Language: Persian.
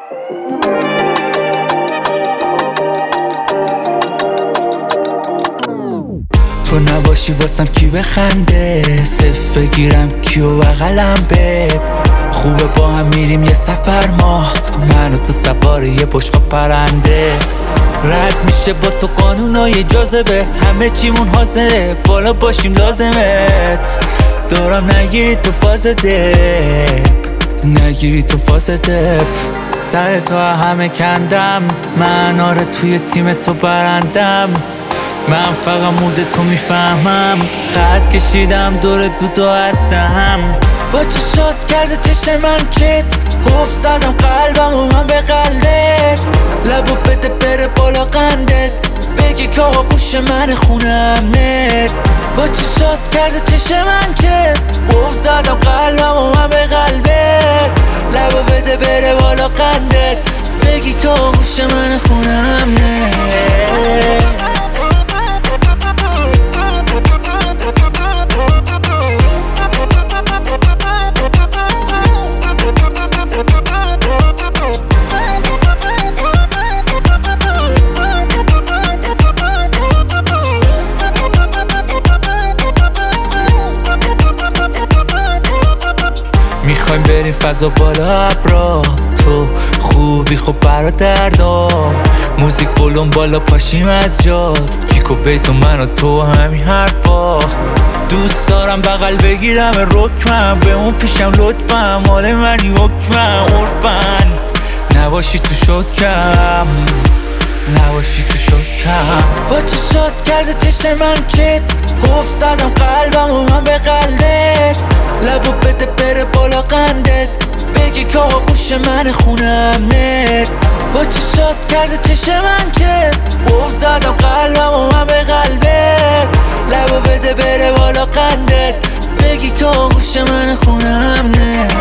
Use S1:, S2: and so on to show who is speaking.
S1: تو نباشی واسم کی بخنده، صفر بگیرم کیو بغلم به خوبه با هم میریم یه سفر ماه، من و تو سوار یه بشقا پرنده. رد میشه با تو قانونای جاذبه، همه چیمون حاضره بالا باشیم لازمت. دارم نگیری تو فاز نگیری تو فاز دپ. سر تو همه کندم من، آره توی تیم تو برندم. من فقط مود تو میفهمم، خط کشیدم دور دو هستم. با چشات گرز چشم من چت قفل زدم قلبم و من به قلبت. لبو بده بره بالا قندت، بگی که آقا گوش من خونم نت. با چشات گرز چشم من چت قفل زدم قلبم و من به قلبت. لبو بده بره بالا قندت، بگی که آقا گوش من خونم نت. میخوایم بریم فضا بالا ابرا، تو خوبی خب برادردار. موزیک بولون بالا پاشیم از جاد، کیک و بیس و من و تو همین حرفا. دوست دارم بغل بگیرم رکمم، به اون پیشم لطفم، مال منی حکمم عرفن. نباشی تو شکم نباشی تو شکم. با چشات گرز چشم من چت قفل زدم قلبم و من به قلبت. لبو بده بره بالا قندت، بگی که آقا گوش من خونم نت. با چشات گرز چشم من چت قفل زدم قلبم و من به قلبت. لبو بده بره بالا قندت، بگی که آقا گوش من خونم نت.